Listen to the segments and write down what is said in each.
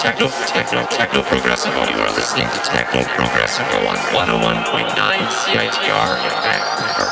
Techno Progressivo. You are listening to Techno Progressivo on 101.9 CITR in Vancouver.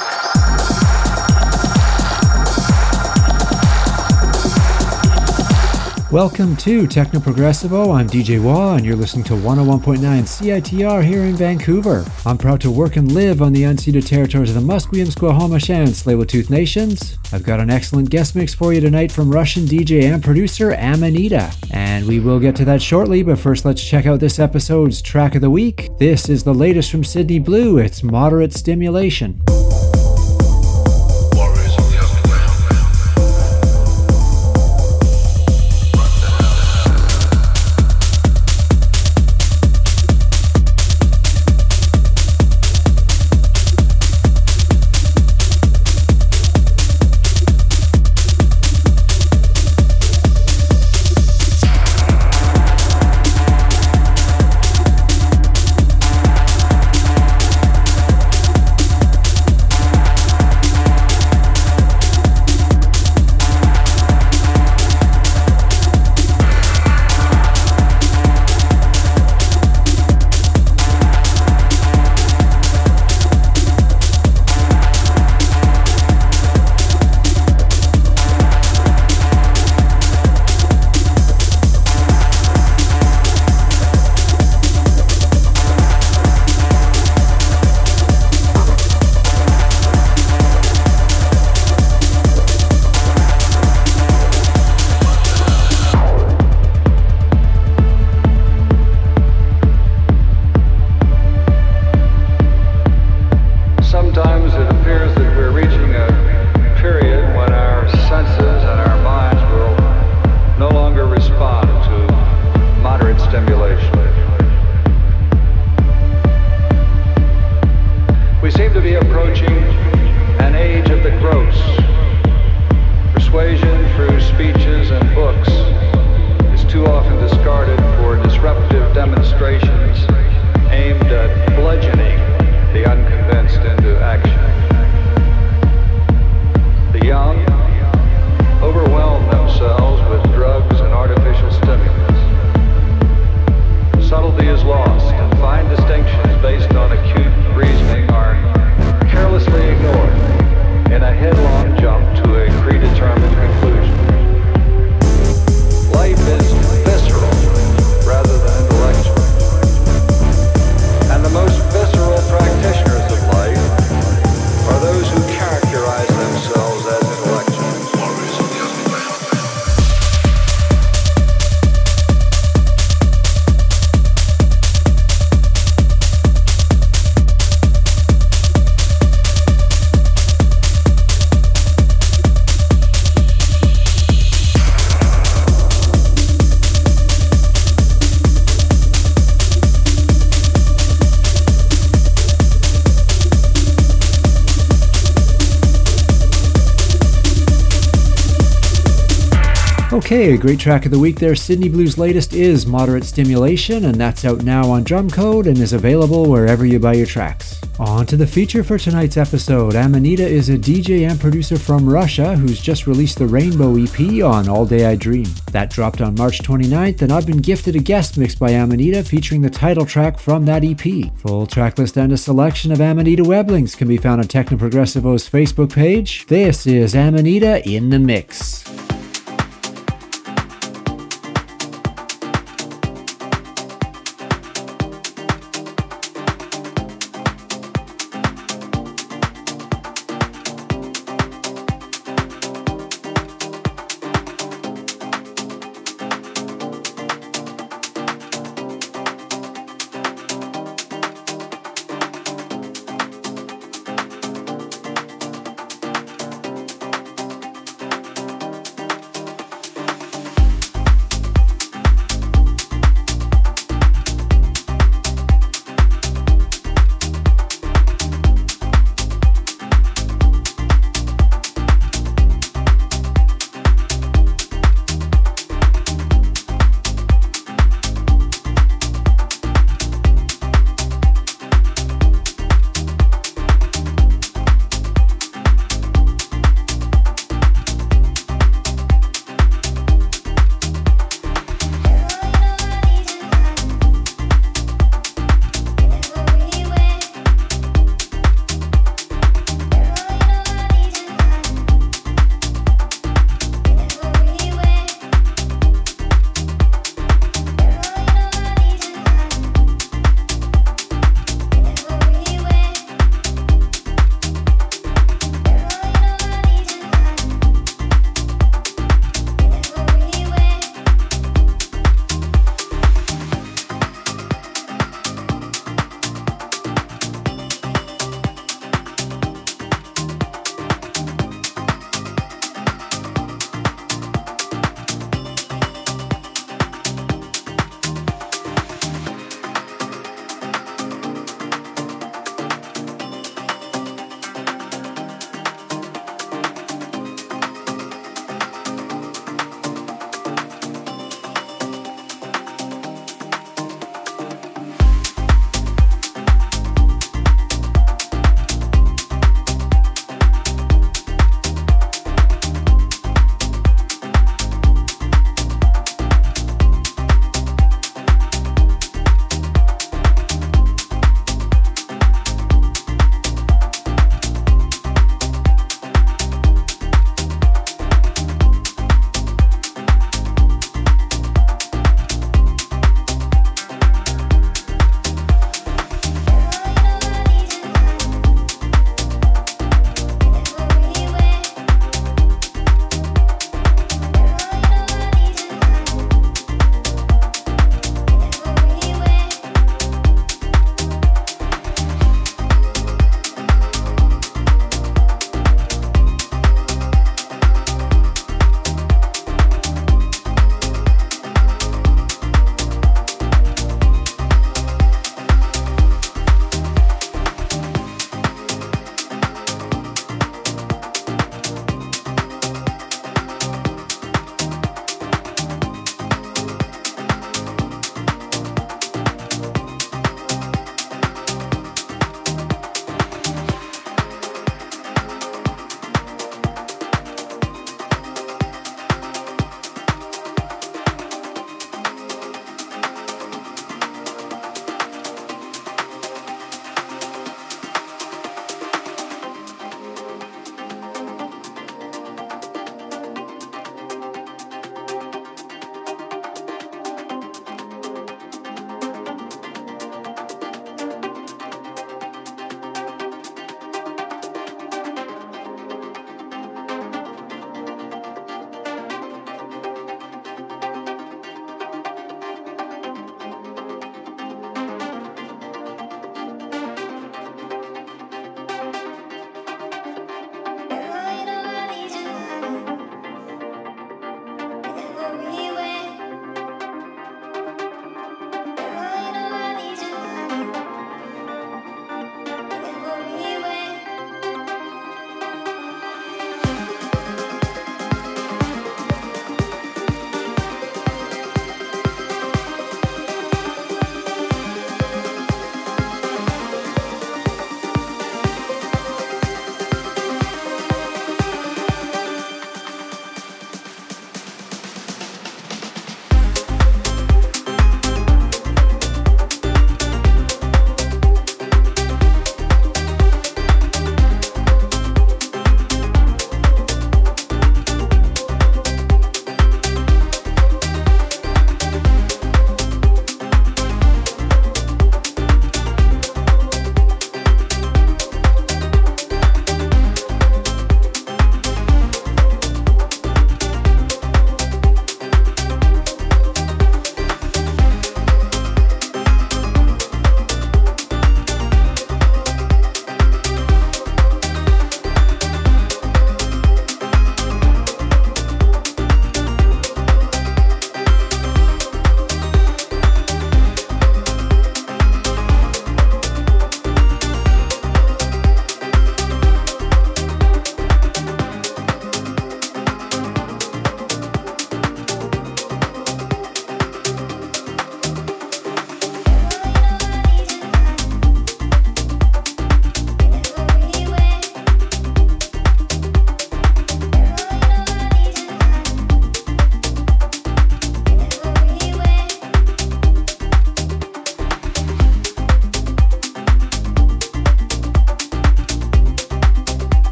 Welcome to Techno Progressivo. I'm DJ Wah, and you're listening to 101.9 CITR here in Vancouver. I'm proud to work and live on the unceded territories of the Musqueam, Squamish, and Tsleil-Waututh nations. I've got an excellent guest mix for you tonight from Russian DJ and producer Amanita, and we will get to that shortly, but first let's check out this episode's track of the week. This is the latest from Sydney Blue. It's Moderate Stimulation. Okay, a great track of the week there. Sydney Blue's latest is Moderate Stimulation, and that's out now on Drumcode and is available wherever you buy your tracks. On to the feature for tonight's episode. Amanita is a DJ and producer from Russia who's just released the Rainbow EP on All Day I Dream. That dropped on March 29th, and I've been gifted a guest mix by Amanita featuring the title track from that EP. Full track list and a selection of Amanita Weblinks can be found on Techno Progressivo's Facebook page. This is Amanita in the Mix.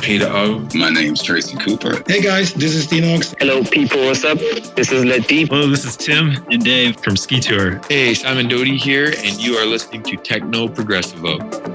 Peter O. My name's Tracy Cooper. Hey guys, this is Tinox. Hello people, what's up? This is Latif. Hello, this is Tim and Dave from Ski Tour. Hey, Simon Doty here, and you are listening to Techno Progressivo.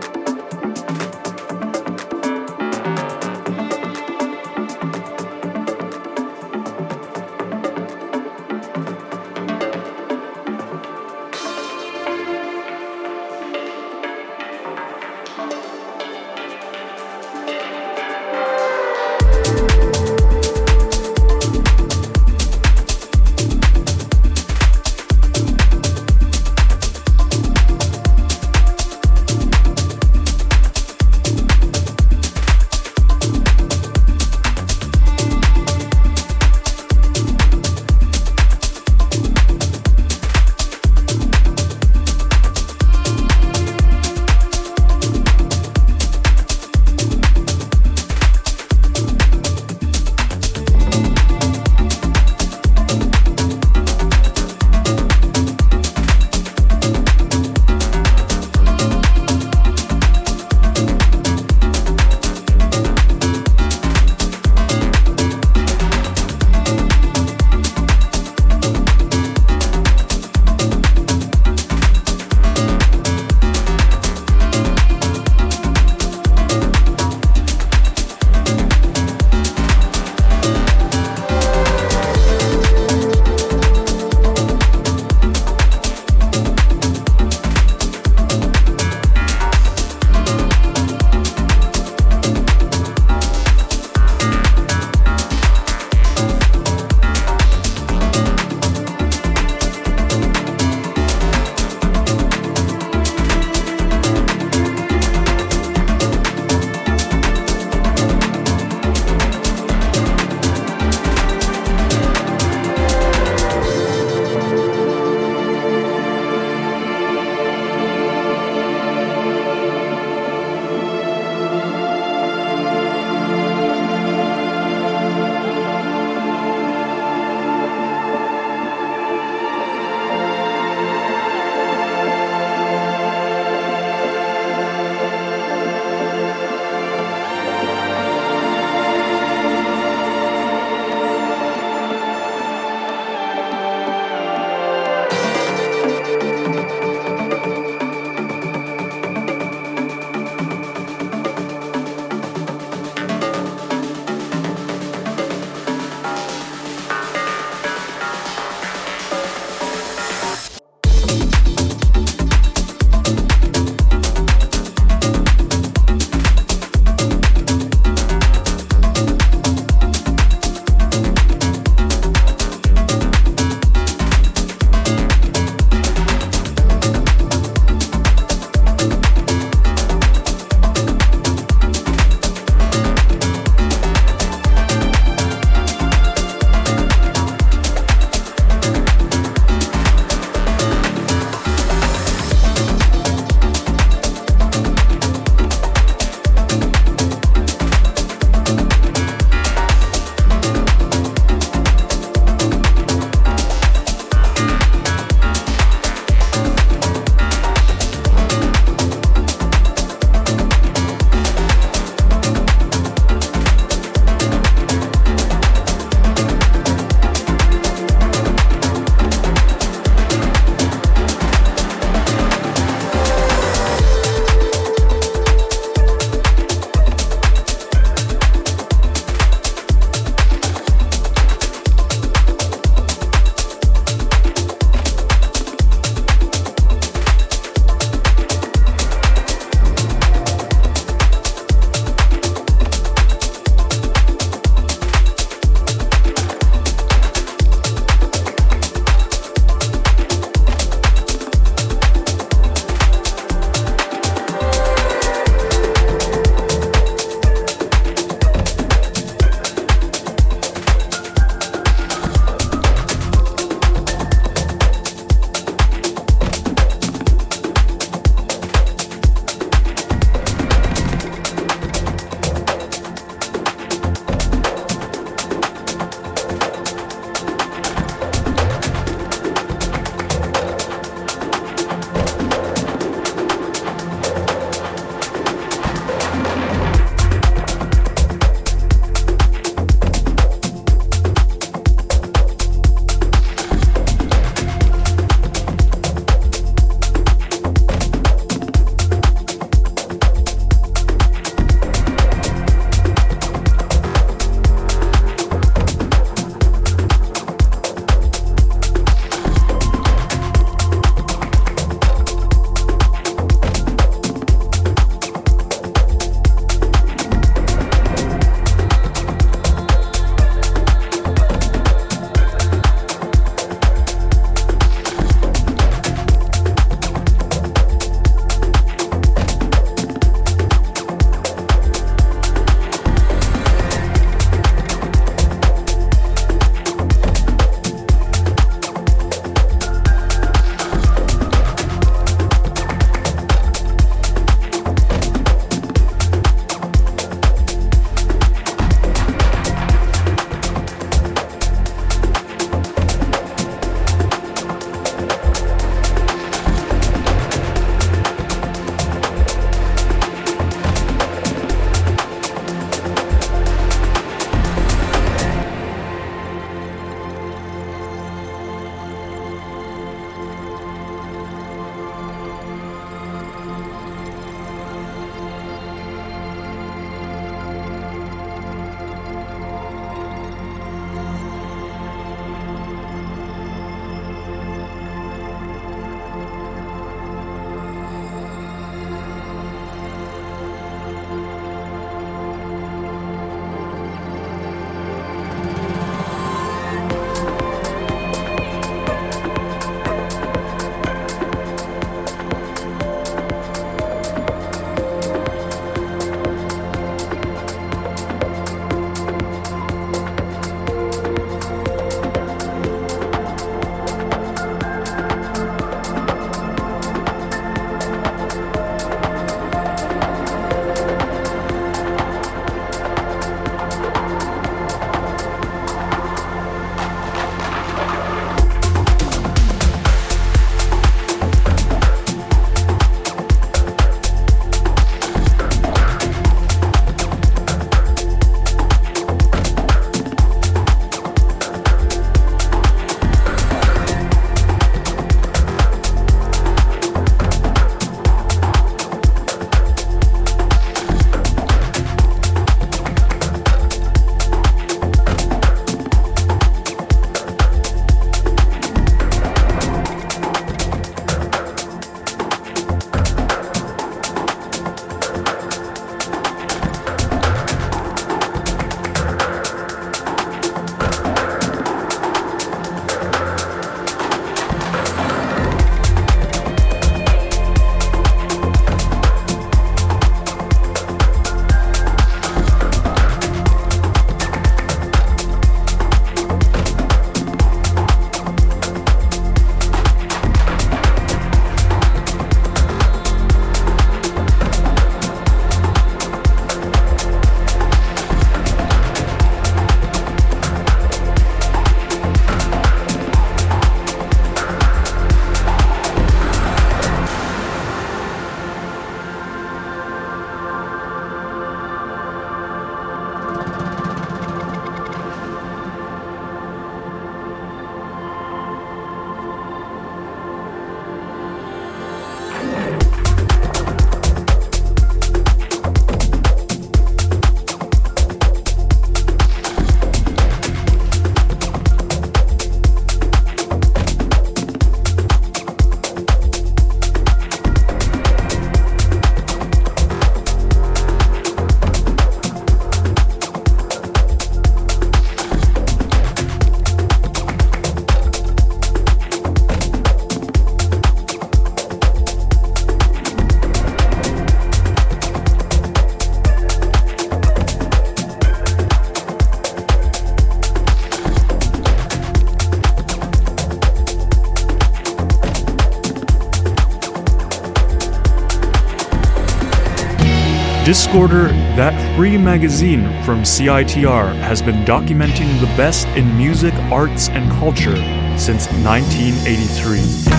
Discorder, that free magazine from CITR, has been documenting the best in music, arts, and culture since 1983.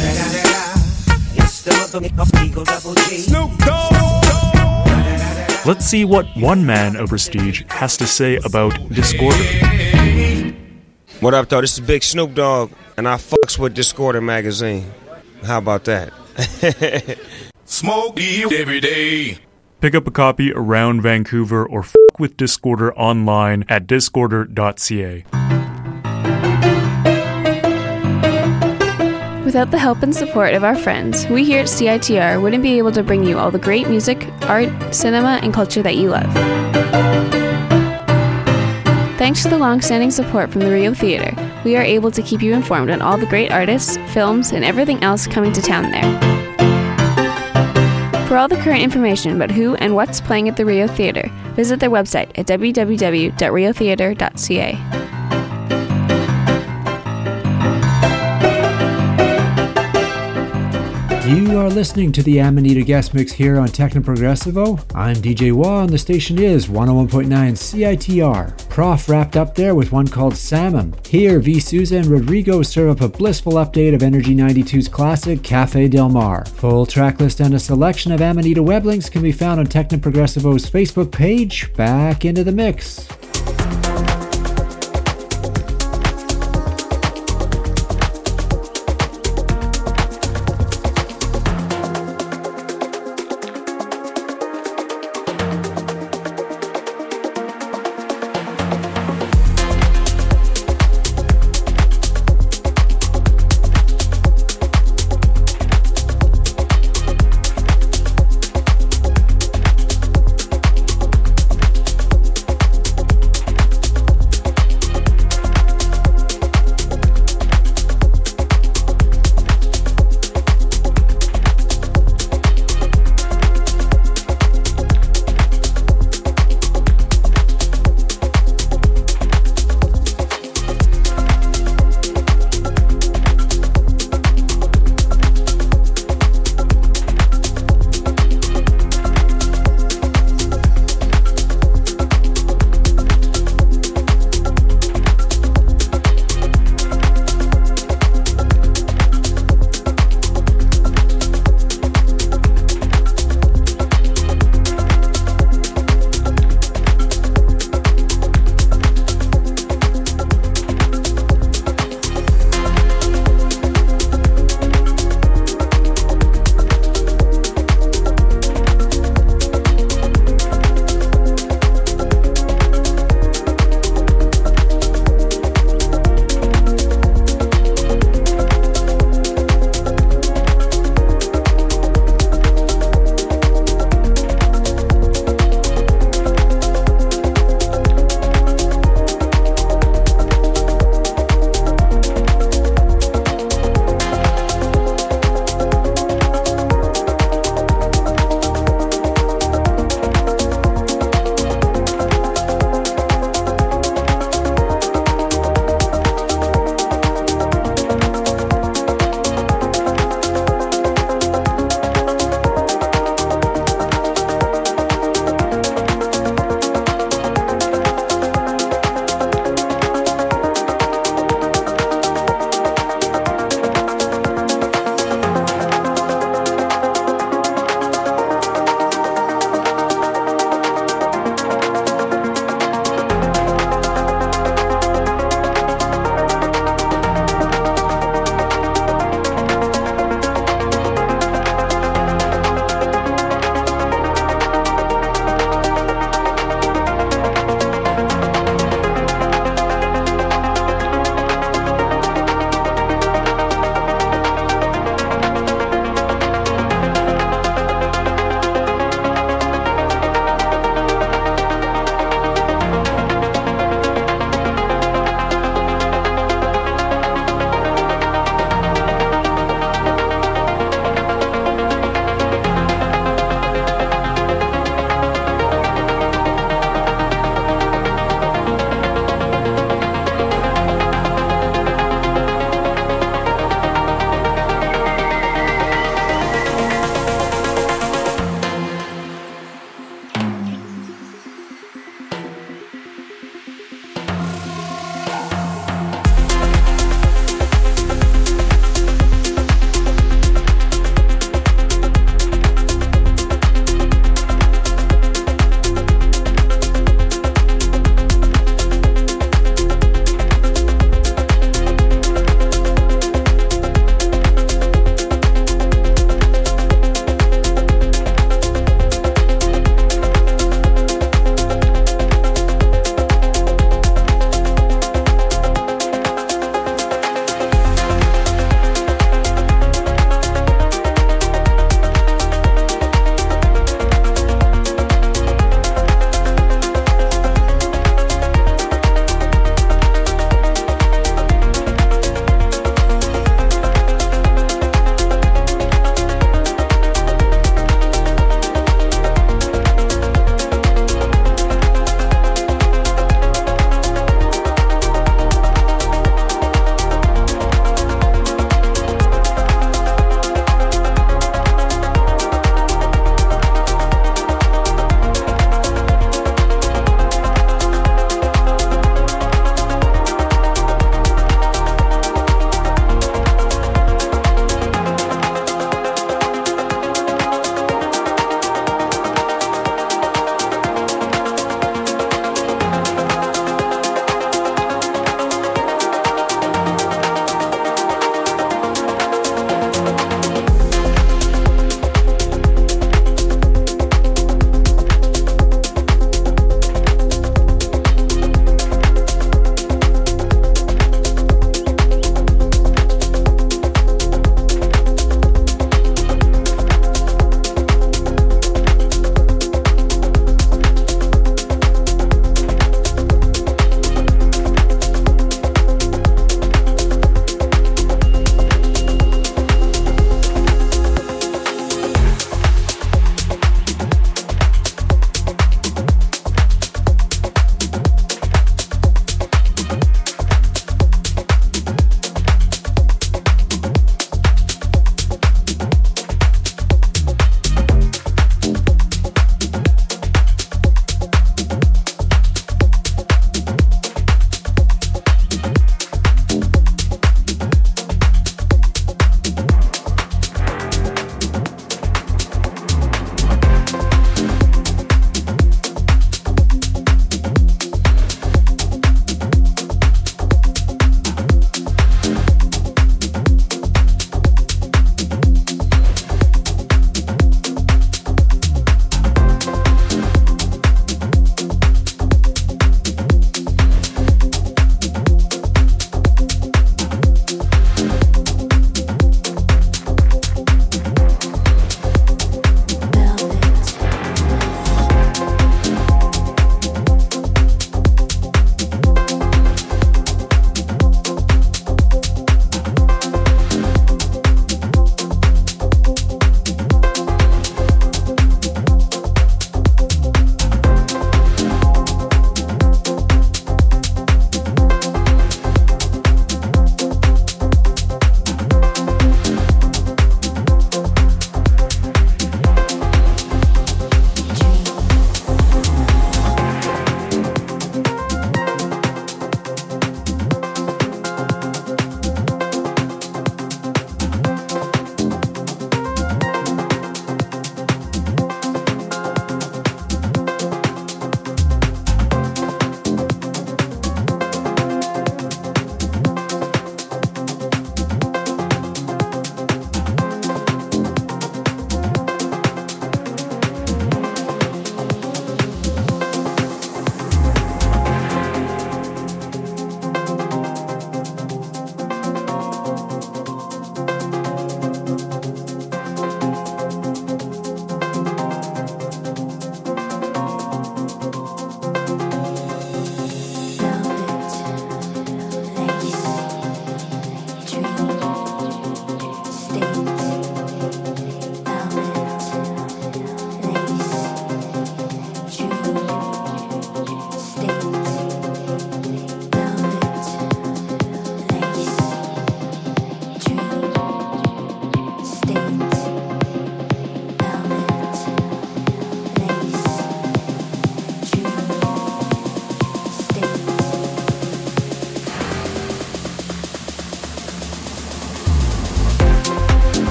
Let's see what one man of prestige has to say about Discorder. What up, though? This is Big Snoop Dogg, and I fucks with Discorder magazine. How about that? Smoke you every day. Pick up a copy around Vancouver or f*** with Discorder online at discorder.ca. Without the help and support of our friends, we here at CITR wouldn't be able to bring you all the great music, art, cinema, and culture that you love. Thanks to the long-standing support from the Rio Theatre, we are able to keep you informed on all the great artists, films, and everything else coming to town there. For all the current information about who and what's playing at the Rio Theatre, visit their website at www.riotheatre.ca. You are listening to the Amanita Guest Mix here on Techno Progressivo. I'm DJ Wah and the station is 101.9 CITR. Prof wrapped up there with one called Salmon. Here, V. Souza and Rodrigo serve up a blissful update of Energy 92's classic Cafe Del Mar. Full track list and a selection of Amanita web links can be found on Techno Progressivo's Facebook page. Back into the mix.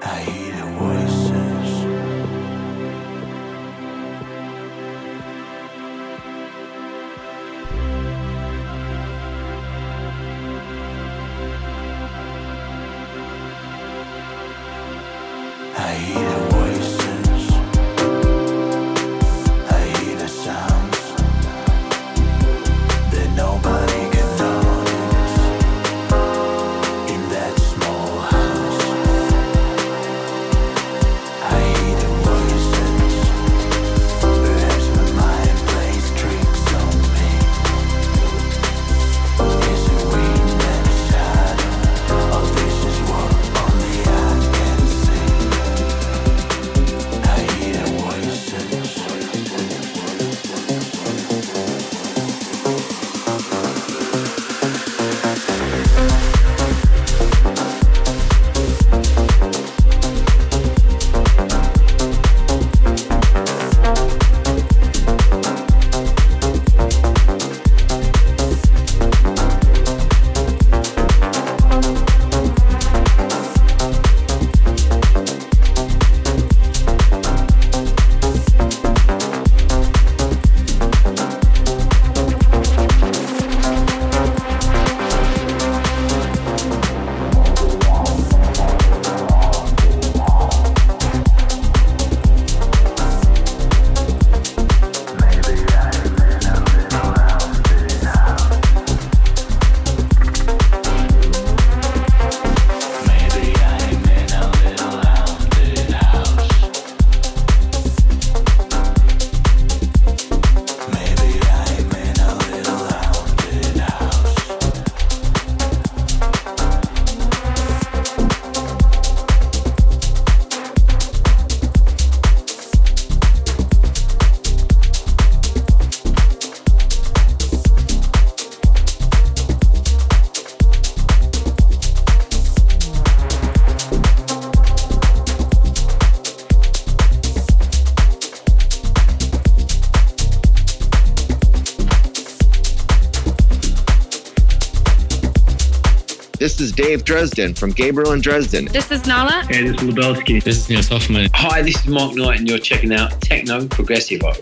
This is Dave Dresden from Gabriel and Dresden. This is Nala. Hey, this is Lubelski. This is Neil Hoffman. Hi, this is Mark Knight, and you're checking out Techno Progressivo.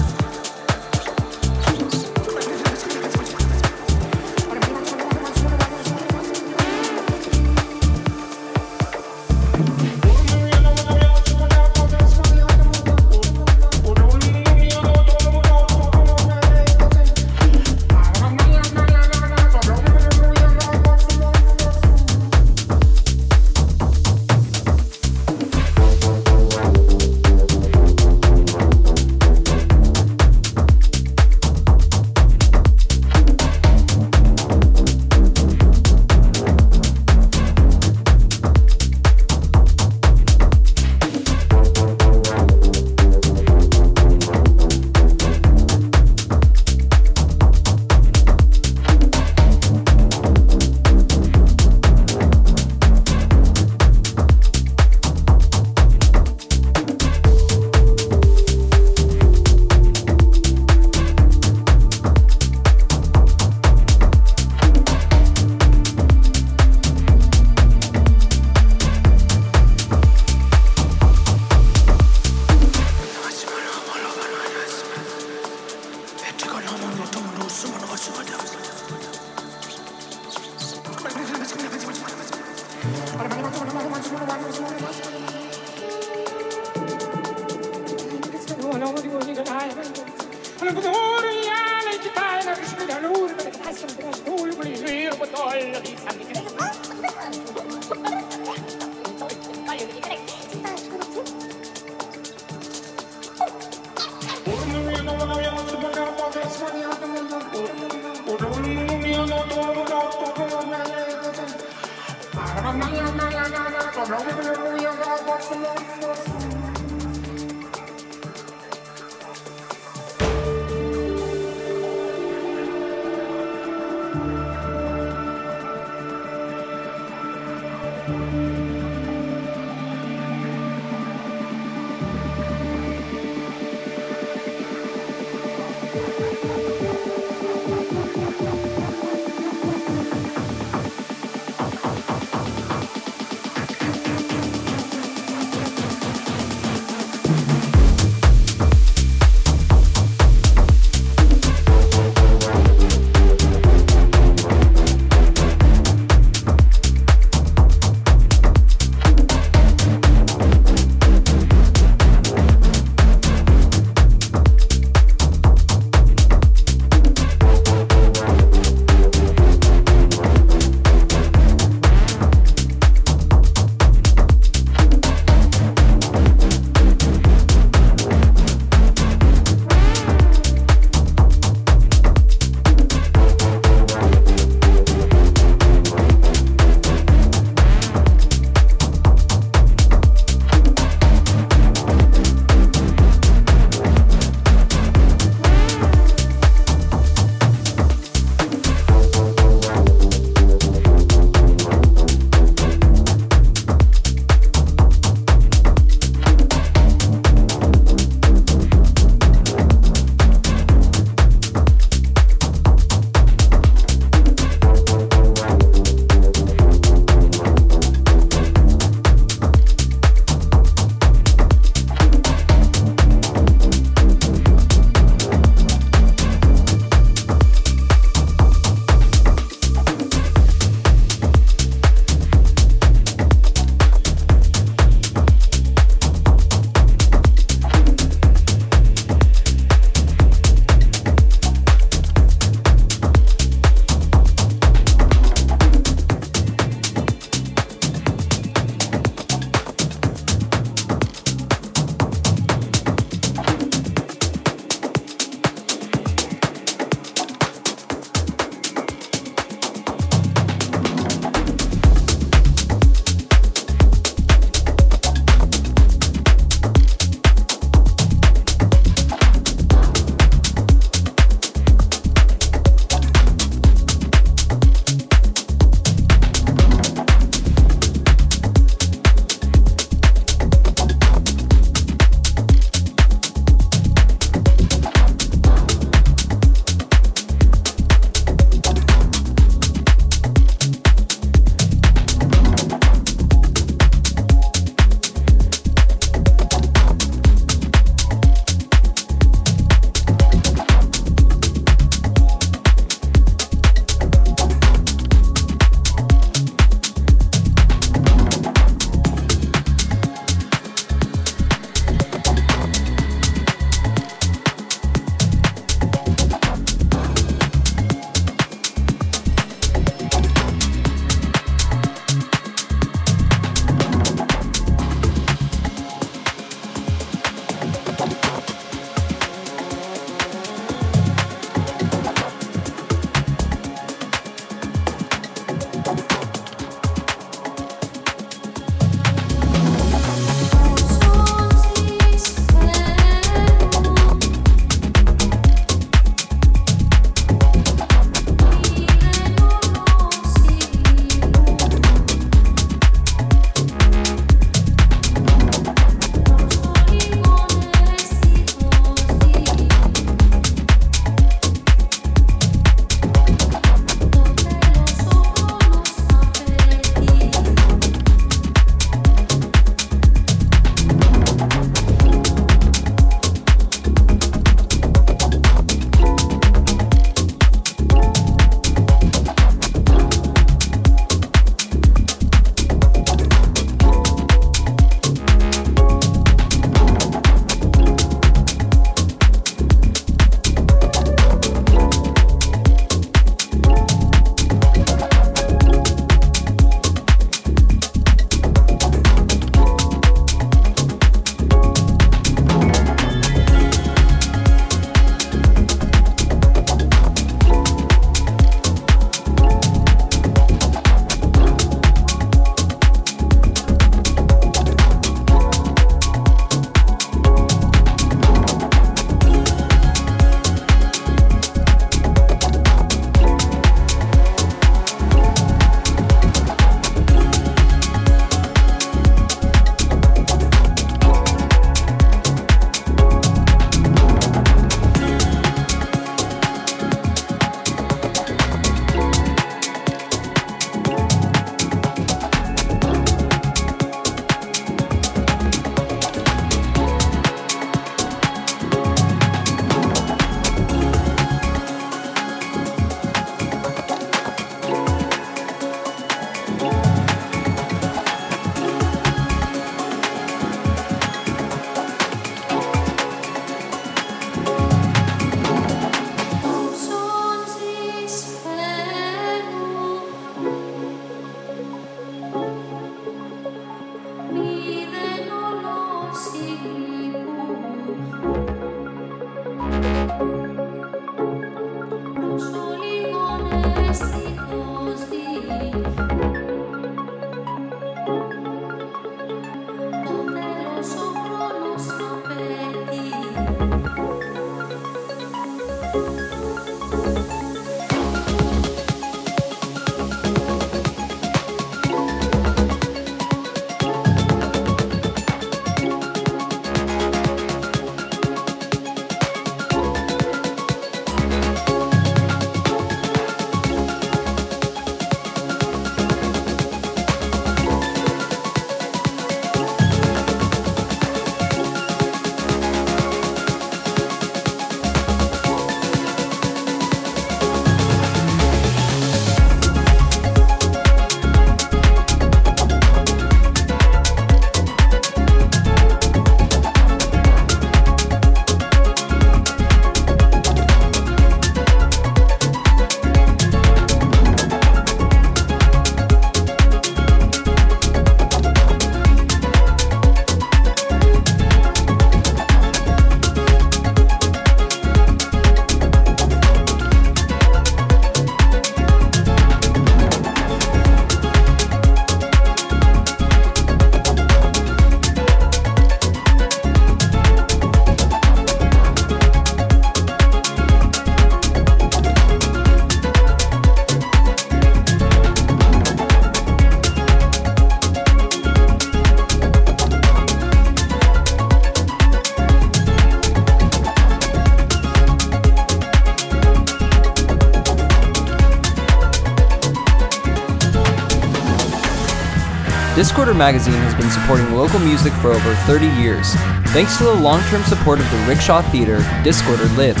Discorder Magazine has been supporting local music for over 30 years. Thanks to the long-term support of the Rickshaw Theatre, Discorder lives.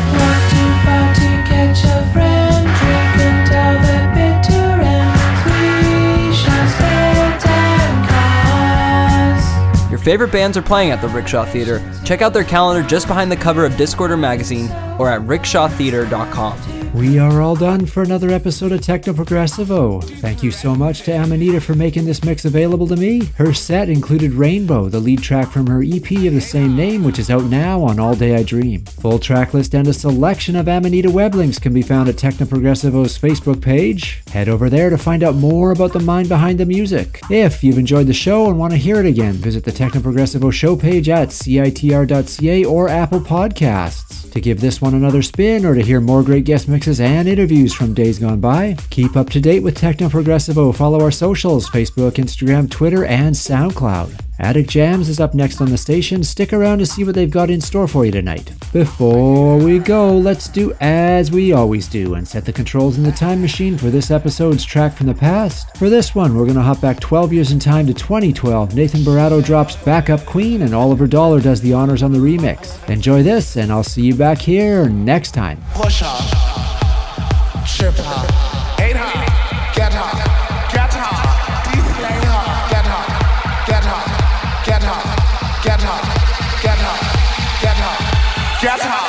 Your favorite bands are playing at the Rickshaw Theatre. Check out their calendar just behind the cover of Discorder Magazine or at rickshawtheatre.com. We are all done for another episode of Techno Progressivo. Thank you so much to Amanita for making this mix available to me. Her set included Rainbow, the lead track from her EP of the same name, which is out now on All Day I Dream. Full track list and a selection of Amanita web links can be found at Techno Progressivo's Facebook page. Head over there to find out more about the mind behind the music. If you've enjoyed the show and want to hear it again, visit the Techno Progressivo show page at citr.ca or Apple Podcasts. To give this one another spin or to hear more great guest mixes and interviews from days gone by, keep up to date with Techno Progressivo. Follow our socials, Facebook, Instagram, Twitter, and SoundCloud. Attic Jams is up next on the station. Stick around to see what they've got in store for you tonight. Before we go, let's do as we always do and set the controls in the time machine for this episode's track from the past. For this one, we're going to hop back 12 years in time to 2012. Nathan Barato drops Backup Queen and Oliver Dollar does the honors on the remix. Enjoy this, and I'll see you back here next time. Push up, trip hop, 8 hop, get hop, display hop, get hop, get hop, get hop, get hop, get hop, get hop, get hop.